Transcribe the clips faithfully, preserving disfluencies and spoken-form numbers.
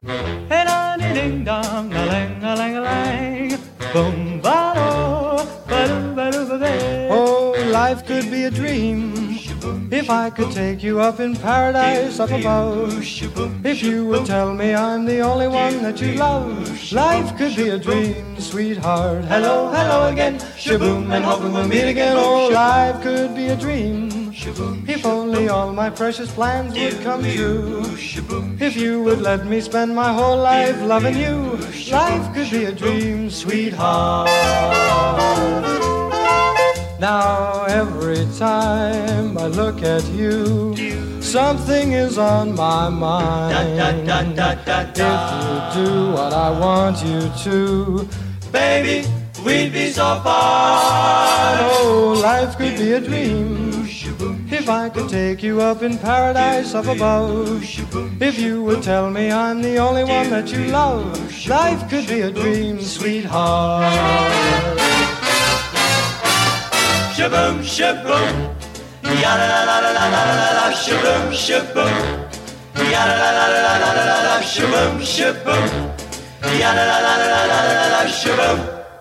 Hey, da ding dong, a lang, a lang, a lang, boom, ba do, ba do, ba do, ba ba. Oh, life could be a dream if I could take you up in paradise up above. If you would tell me I'm the only one that you love, life could be a dream, sweetheart. Hello, hello again, shaboom, and hoping we'll meet again. Oh, life could be a dream if only all my precious plans would come true. If you would let me spend my whole life loving you, life could be a dream, sweetheart. Now every time I look at you, something is on my mind. If you do what I want you to, baby, we'd be so far. Oh, life could be a dream if I could take you up in paradise up above. If you would tell me I'm the only one that you love, life could be a dream, sweetheart. Shaboom, shaboom, yada la la la la la la la, shaboom, shaboom, yada la la la la la la la, shaboom, shaboom, yada la la la la la la, shaboom,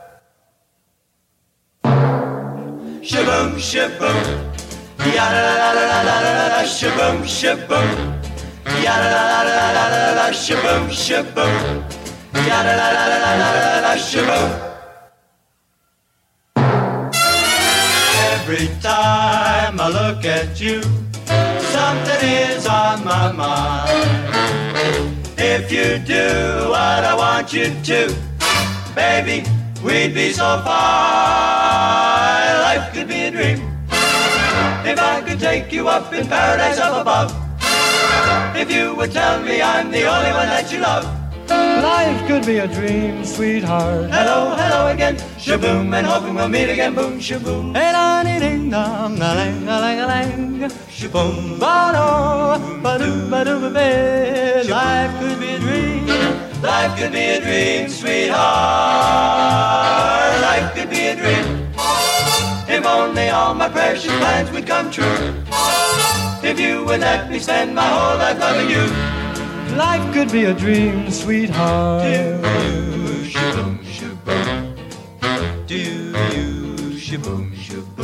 shaboom, shaboom, yada la la la la la la, shaboom, shaboom, yada la la la la la la, shaboom, shaboom, yada la la la la la la, shaboom. Every time I look at you, something is on my mind. If you do what I want you to, baby, we'd be so far. Life could be a dream if I could take you up in paradise up above. If you would tell me I'm the only one that you love, life could be a dream, sweetheart. Hello, hello again, shaboom, and hoping we'll meet again, boom, shaboom. Hey, da ding dong, a lang, a lang, a lang, shaboom, ba do, ba do, ba do, ba ba. Life could be a dream, life could be a dream, sweetheart. Life could be a dream if only all my precious plans would come true. If you would let me spend my whole life loving you, life could be a dream, sweetheart. Do you shaboom shaboom? Do you shaboom shaboom?